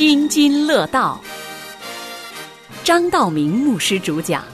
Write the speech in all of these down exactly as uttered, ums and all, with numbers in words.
津津乐道，张道明牧师主讲。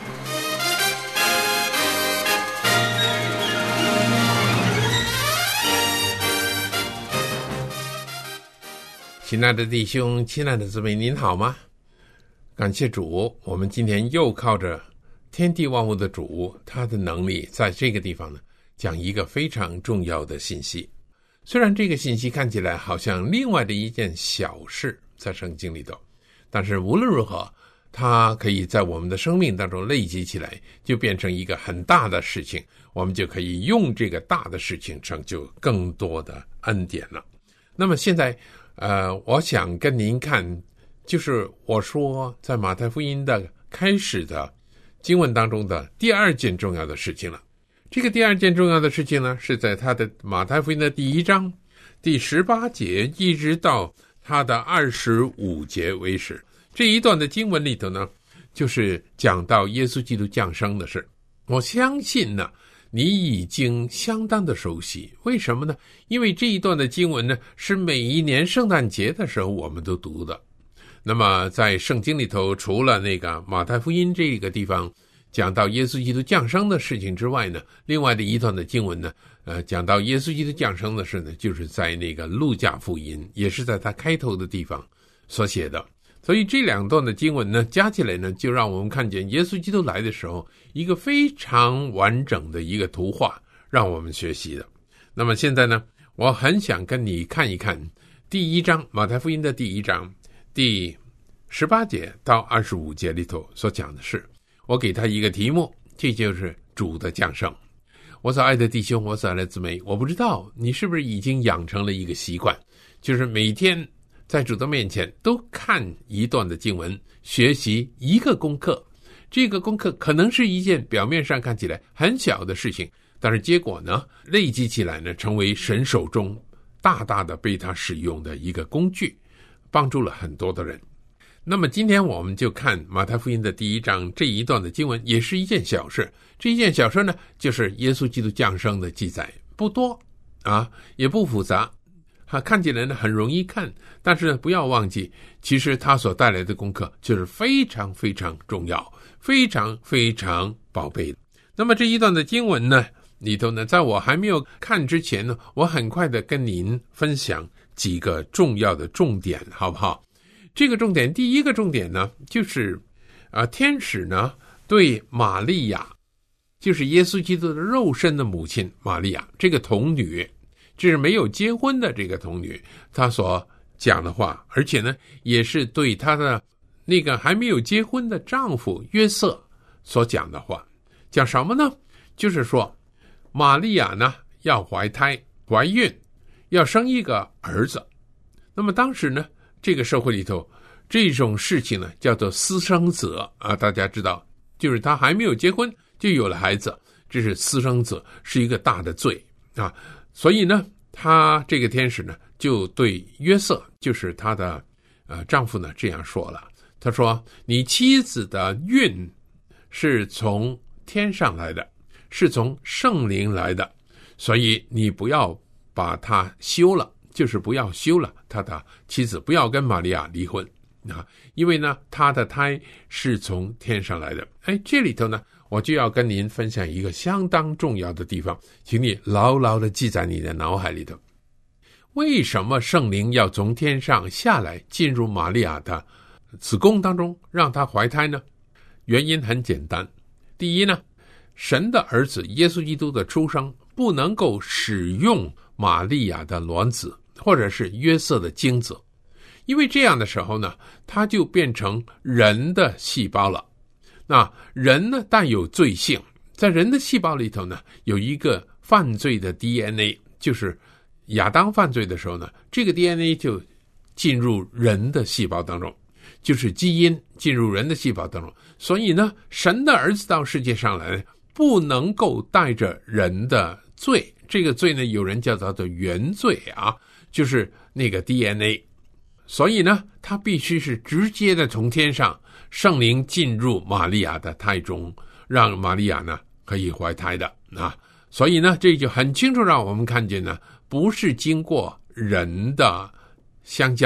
亲爱的弟兄，亲爱的姊妹，您好吗？感谢主，我们今天又靠着天地万物的主，他的能力，在这个地方呢，讲一个非常重要的信息。虽然这个信息看起来好像另外的一件小事在圣经里头，但是无论如何，它可以在我们的生命当中累积起来，就变成一个很大的事情，我们就可以用这个大的事情成就更多的恩典了。那么现在呃，我想跟您看，就是我说在马太福音的开始的经文当中的第二件重要的事情了。这个第二件重要的事情呢，是在他的马太福音的第一章第十八节一直到他的二十五节为止。这一段的经文里头呢，就是讲到耶稣基督降生的事。我相信呢，你已经相当的熟悉。为什么呢？因为这一段的经文呢，是每一年圣诞节的时候我们都读的。那么在圣经里头，除了那个马太福音这个地方讲到耶稣基督降生的事情之外呢，另外的一段的经文呢，呃，讲到耶稣基督降生的事呢，就是在那个路加福音，也是在他开头的地方所写的。所以这两段的经文呢，加起来呢，就让我们看见耶稣基督来的时候一个非常完整的一个图画，让我们学习的。那么现在呢，我很想跟你看一看第一章，马太福音的第一章第十八节到二十五节里头所讲的事。我给他一个题目，这就是主的降生。我所爱的弟兄，我所爱的姊妹，我不知道你是不是已经养成了一个习惯，就是每天在主的面前都看一段的经文，学习一个功课。这个功课可能是一件表面上看起来很小的事情，但是结果呢，累积起来呢，成为神手中大大的被他使用的一个工具，帮助了很多的人。那么今天我们就看马太福音的第一章这一段的经文，也是一件小事。这一件小事呢，就是耶稣基督降生的记载，不多啊，也不复杂，啊，看起来呢很容易看，但是呢不要忘记，其实它所带来的功课就是非常非常重要，非常非常宝贝的。那么这一段的经文呢里头呢，在我还没有看之前呢，我很快的跟您分享几个重要的重点，好不好？这个重点，第一个重点呢，就是啊、呃，天使呢对玛利亚，就是耶稣基督的肉身的母亲玛利亚，这个童女，这是没有结婚的这个童女，她所讲的话，而且呢，也是对她的那个还没有结婚的丈夫约瑟所讲的话。讲什么呢？就是说，玛利亚呢要怀胎怀孕，要生一个儿子。那么当时呢，这个社会里头，这种事情呢叫做私生子啊，大家知道，就是他还没有结婚就有了孩子，这是私生子，是一个大的罪啊。所以呢，他这个天使呢就对约瑟，就是他的呃丈夫呢这样说了，他说：“你妻子的孕是从天上来的，是从圣灵来的，所以你不要把它休了。”就是不要休了他的妻子，不要跟玛利亚离婚啊，因为呢，他的胎是从天上来的。哎，这里头呢，我就要跟您分享一个相当重要的地方，请你牢牢的记在你的脑海里头。为什么圣灵要从天上下来，进入玛利亚的子宫当中，让她怀胎呢？原因很简单，第一呢，神的儿子耶稣基督的出生不能够使用玛利亚的卵子，或者是约瑟的精子，因为这样的时候呢，它就变成人的细胞了。那人呢，带有罪性，在人的细胞里头呢，有一个犯罪的 D N A， 就是亚当犯罪的时候呢，这个 D N A 就进入人的细胞当中，就是基因进入人的细胞当中。所以呢，神的儿子到世界上来，不能够带着人的罪。这个罪呢，有人叫它的原罪啊，就是那个 D N A。 所以呢，它必须是直接的从天上圣灵进入玛利亚的胎中，让玛利亚呢可以怀胎的啊。所以呢，这就很清楚让我们看见呢，不是经过人的相交，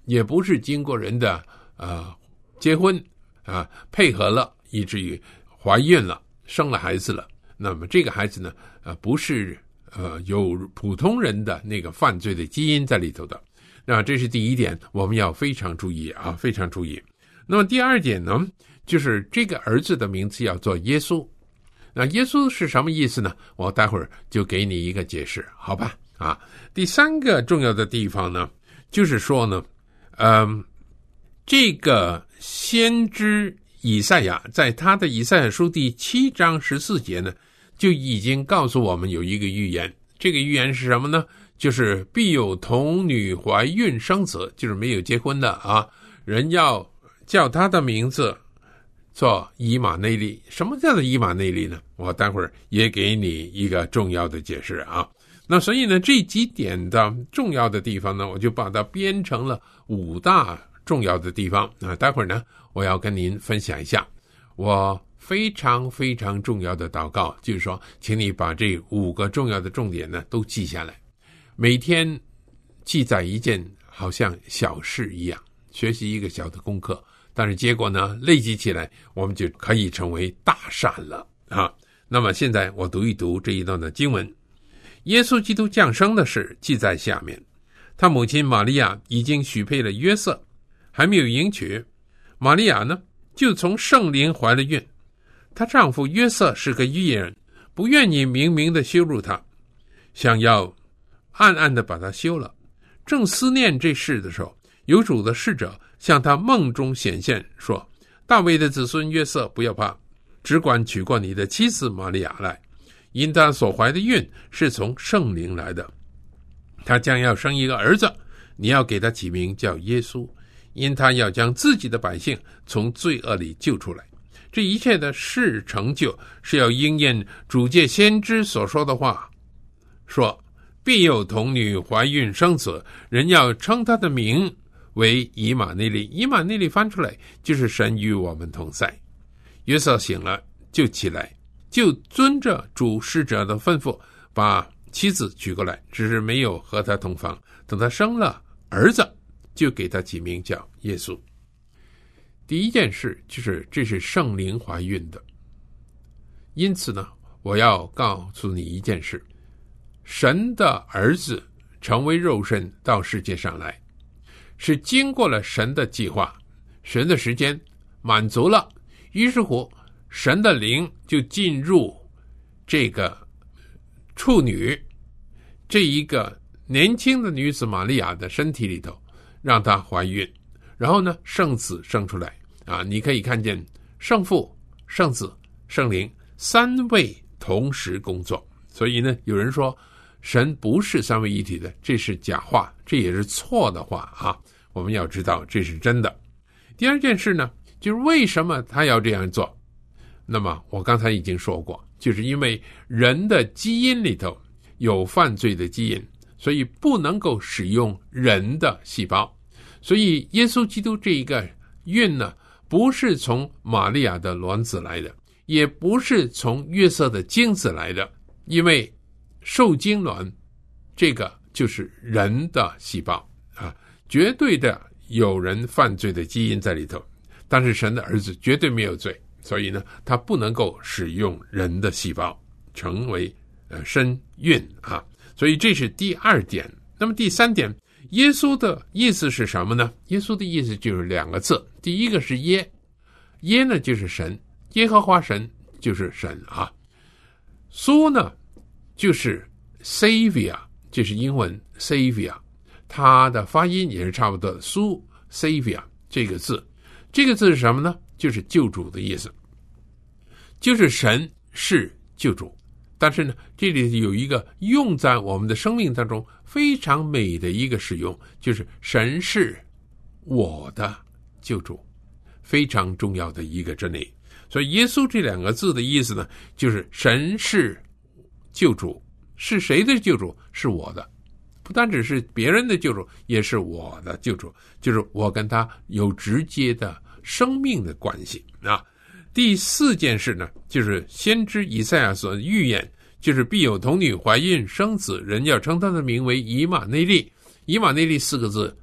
也不是经过人的呃结婚啊配合了，以至于怀孕了，生了孩子了。那么这个孩子呢，呃，不是呃有普通人的那个犯罪的基因在里头的。那这是第一点，我们要非常注意啊，非常注意。那么第二点呢，就是这个儿子的名字要做耶稣。那耶稣是什么意思呢？我待会儿就给你一个解释，好吧？啊，第三个重要的地方呢，就是说呢，嗯，这个先知以赛亚在他的以赛亚书第七章十四节呢，就已经告诉我们有一个预言。这个预言是什么呢？就是必有童女怀孕生子，就是没有结婚的啊，人要叫他的名字做以马内利。什么叫做以马内利呢？我待会儿也给你一个重要的解释啊。那所以呢，这几点的重要的地方呢，我就把它编成了五大重要的地方啊。待会儿呢，我要跟您分享一下我非常非常重要的祷告，就是说，请你把这五个重要的重点呢都记下来，每天记载一件好像小事一样，学习一个小的功课，但是结果呢，累积起来，我们就可以成为大善了啊。那么现在我读一读这一段的经文。耶稣基督降生的事记在下面，他母亲玛利亚已经许配了约瑟，还没有迎娶。玛利亚呢，就从圣灵怀了孕。她丈夫约瑟是个义人，不愿意明明的羞辱她，想要暗暗的把她休了。正思念这事的时候，有主的使者向他梦中显现，说：大卫的子孙约瑟，不要怕，只管娶过你的妻子玛利亚来，因他所怀的孕是从圣灵来的。他将要生一个儿子，你要给他起名叫耶稣，因他要将自己的百姓从罪恶里救出来。这一切的事成就，是要应验主借先知所说的话，说必有童女怀孕生子，人要称他的名为以马内利。以马内利翻出来就是神与我们同在。约瑟醒了，就起来，就遵着主使者的吩咐，把妻子娶过来，只是没有和他同房。等他生了儿子，就给他起名叫耶稣。第一件事就是这是圣灵怀孕的，因此呢，我要告诉你一件事，神的儿子成为肉身到世界上来，是经过了神的计划，神的时间满足了，于是乎神的灵就进入这个处女，这一个年轻的女子玛利亚的身体里头，让她怀孕，然后呢，圣子生出来啊！你可以看见圣父、圣子、圣灵三位同时工作。所以呢，有人说神不是三位一体的，这是假话，这也是错的话啊！我们要知道这是真的。第二件事呢，就是为什么他要这样做？那么我刚才已经说过，就是因为人的基因里头有犯罪的基因，所以不能够使用人的细胞。所以耶稣基督这一个孕呢，不是从玛利亚的卵子来的，也不是从约瑟的精子来的，因为受精卵这个就是人的细胞啊，绝对的有人犯罪的基因在里头，但是神的儿子绝对没有罪，所以呢，他不能够使用人的细胞成为呃身孕啊，所以这是第二点。那么第三点，耶稣的意思是什么呢？耶稣的意思就是两个字，第一个是耶，耶呢就是神，耶和华神就是神啊。苏呢就是 Savior， 就是英文 Savior， 它的发音也是差不多的，苏 Savior 这个字，这个字是什么呢？就是救主的意思，就是神是救主。但是呢，这里有一个用在我们的生命当中非常美的一个使用，就是神是我的救主，非常重要的一个真理。所以耶稣这两个字的意思呢，就是神是救主，是谁的救主？是我的，不单只是别人的救主，也是我的救主，就是我跟他有直接的生命的关系啊。第四件事呢，就是先知以赛亚所预言，就是必有童女怀孕生子，人要称他的名为以马内利。以马内利四个字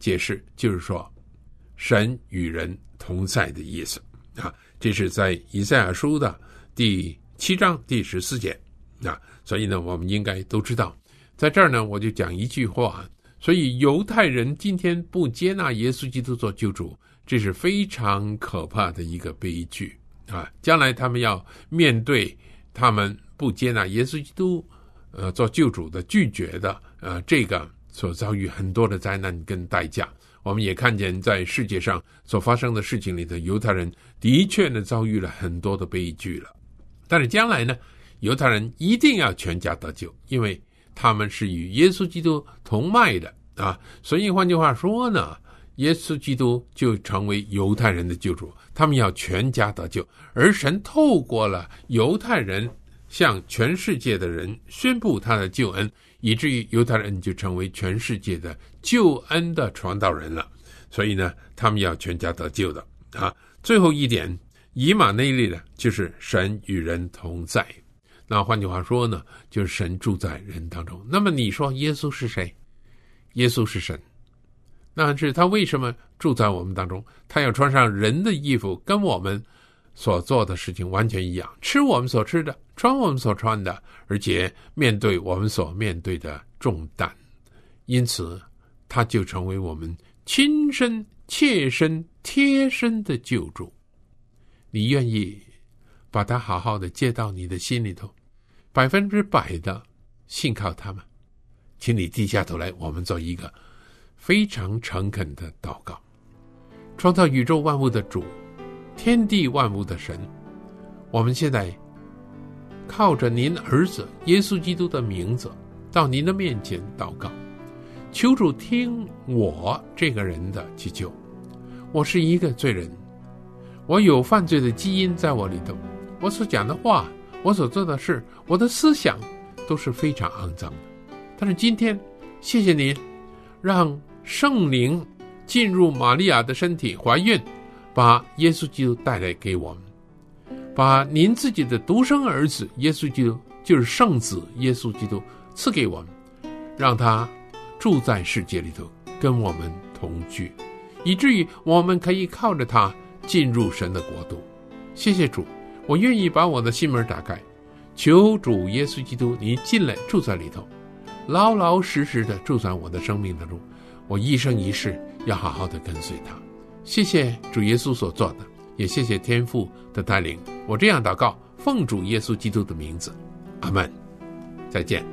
解释就是说神与人同在的意思啊，这是在以赛亚书的第七章第十四节啊，所以呢我们应该都知道。在这儿呢我就讲一句话，所以犹太人今天不接纳耶稣基督做救主，这是非常可怕的一个悲剧啊！将来他们要面对他们不接纳耶稣基督呃做救主的拒绝的呃这个所遭遇很多的灾难跟代价。我们也看见在世界上所发生的事情里的犹太人的确呢遭遇了很多的悲剧了。但是将来呢犹太人一定要全家得救，因为他们是与耶稣基督同脉的啊，所以换句话说呢，耶稣基督就成为犹太人的救主，他们要全家得救，而神透过了犹太人向全世界的人宣布他的救恩，以至于犹太人就成为全世界的救恩的传道人了。所以呢他们要全家得救的啊。最后一点，以马内利呢就是神与人同在，那换句话说呢就是神住在人当中。那么你说耶稣是谁？耶稣是神，那是他为什么住在我们当中？他要穿上人的衣服，跟我们所做的事情完全一样，吃我们所吃的，穿我们所穿的，而且面对我们所面对的重担。因此他就成为我们亲身切身贴身的救主。你愿意把他好好的接到你的心里头，百分之百的信靠他吗？请你低下头来，我们做一个非常诚恳的祷告。创造宇宙万物的主，天地万物的神，我们现在靠着您儿子耶稣基督的名字到您的面前祷告，求主听我这个人的祈求。我是一个罪人，我有犯罪的基因在我里头，我所讲的话，我所做的事，我的思想都是非常肮脏的。但是今天谢谢您让圣灵进入玛利亚的身体怀孕，把耶稣基督带来给我们，把您自己的独生儿子耶稣基督，就是圣子耶稣基督赐给我们，让他住在世界里头跟我们同居，以至于我们可以靠着他进入神的国度。谢谢主，我愿意把我的心门打开，求主耶稣基督你进来住在里头，老老实实的住在我的生命当中，我一生一世要好好的跟随他。谢谢主耶稣所做的，也谢谢天父的带领。我这样祷告，奉主耶稣基督的名字，阿们。再见。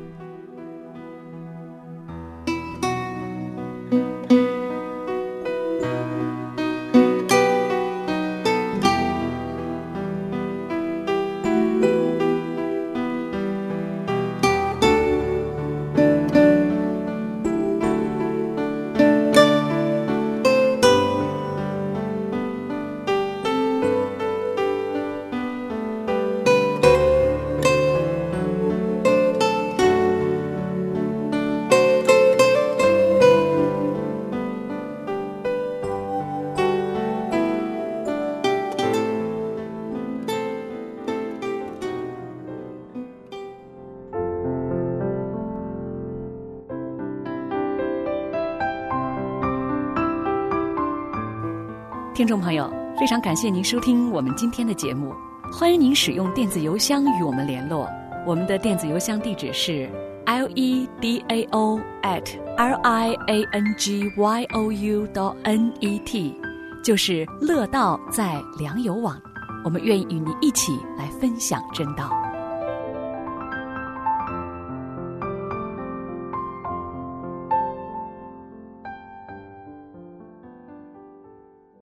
听众朋友，非常感谢您收听我们今天的节目，欢迎您使用电子邮箱与我们联络。我们的电子邮箱地址是 l e d a o at l i a n g y o u dot n e t， 就是乐道在良友网。我们愿意与您一起来分享真道。